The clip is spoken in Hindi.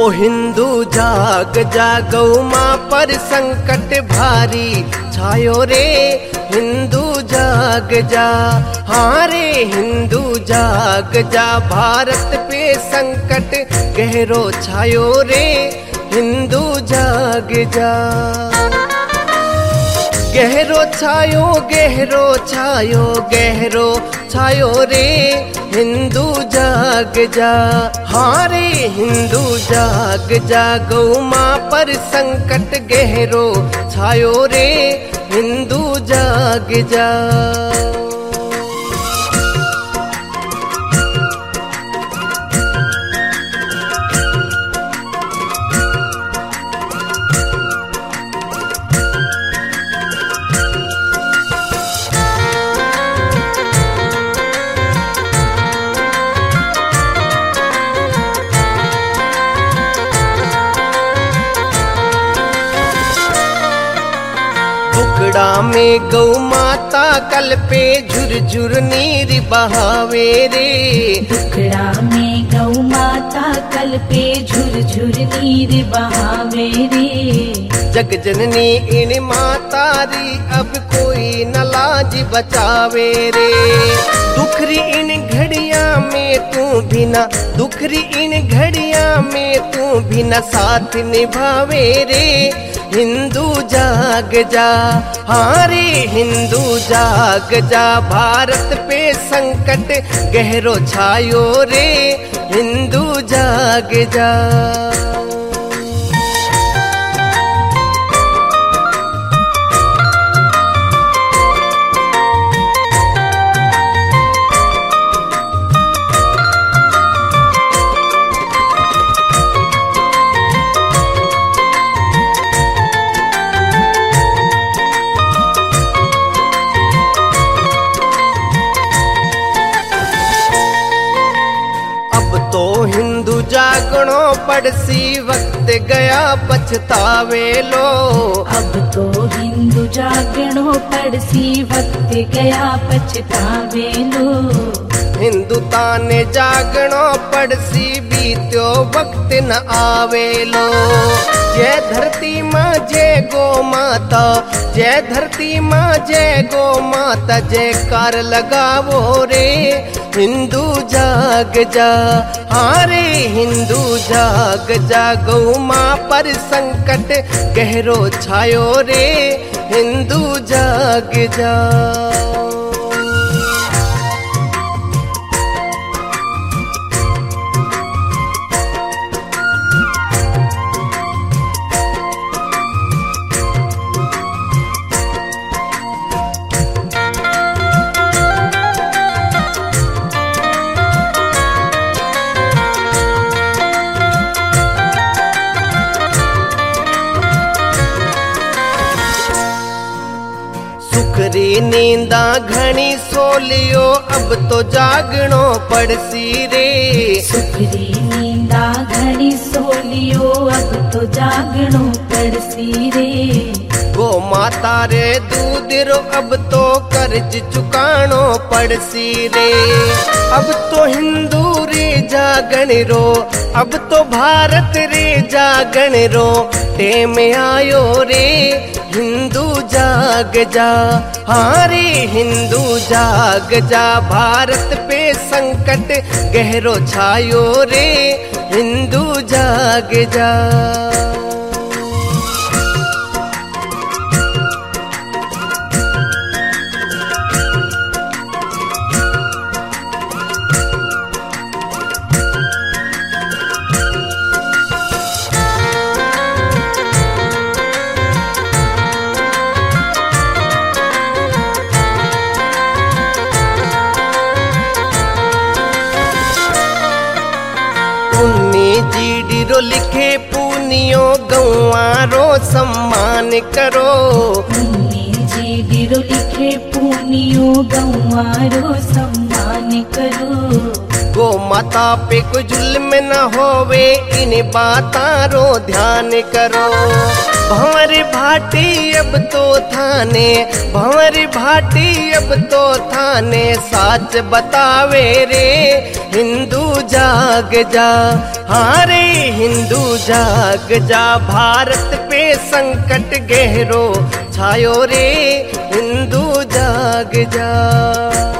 हिंदू जाग जा, गौ माँ पर संकट भारी छायो रे। हिंदू जाग जा, हाँ रे हिंदू जाग जा, भारत पे संकट गहरो छायो रे। हिंदू जाग जा, गहरो छायो गहरो छायो गहरो छायो रे। हिंदू जाग जा, हाँ रे हिंदू जाग जा, गौ माँ पर संकट गहरो छायो रे। हिंदू जाग जा। टुकड़ा में गौ माता कल पे झुरझुर नीर बहावे रे। टुकड़ा में गौ माता कल पे झुरझुर नीर बहावे रे। जग जननी इन माता री अब कोई न लाज बचावे रे। दुखरी इन घड़िया में तू भी न, दुखरी इन घड़िया में तू भी न साथ निभावे रे। हिंदू जाग जा, हाँ रे हिंदू जाग जा, भारत पे संकट गहरो छायो रे। हिंदू जाग जा। तो हिंदू जागणो पड़सी वक्त गया पछतावे लो। अब तो हिंदू जागणो पड़सी वक्त गया पछतावे लो। हिंदू ताने जागणो पड़सी बीत्यो वक्त न आवे लो। जय धरती माँ जय गो माता, जय धरती माँ जय गो माता, जयकार लगावो रे। हिंदू जाग जा, हाँ रे हिंदू जाग जा, गौ माँ पर संकट गहरो छायो रे। हिंदू जाग जा। सुखरी नींदा घनी सोलियो अब तो जागणो पड़सी रे। सुखरी नींदा घनी सोलियो अब तो जागणो पड़सी रे। गो माता रे दूध रो अब तो कर्ज चुकानो पड़सी रे। अब तो हिंदू रे जागण रो, अब तो भारत रे जागण रो, टेम आयो रे। हिंदू जाग जा, हाँ रे हिंदू जाग जा, भारत पे संकट गहरो छायो रे। हिंदू जाग जा। जीडी रो लिखे पुनियो गौआरो सम्मान करो। जीडी रो लिखे पुनियो गौआरो सम्मान करो। गो माता पे कोई जुल्म न होवे इन बातां रो ध्यान करो। भंवर भाटी अब तो थाने, भंवर भाटी अब तो थाने साच बतावे रे। हिंदू जाग जा, हाँ रे हिंदू जाग जा, भारत पे संकट गहरो छायो रे। हिंदू जाग जा।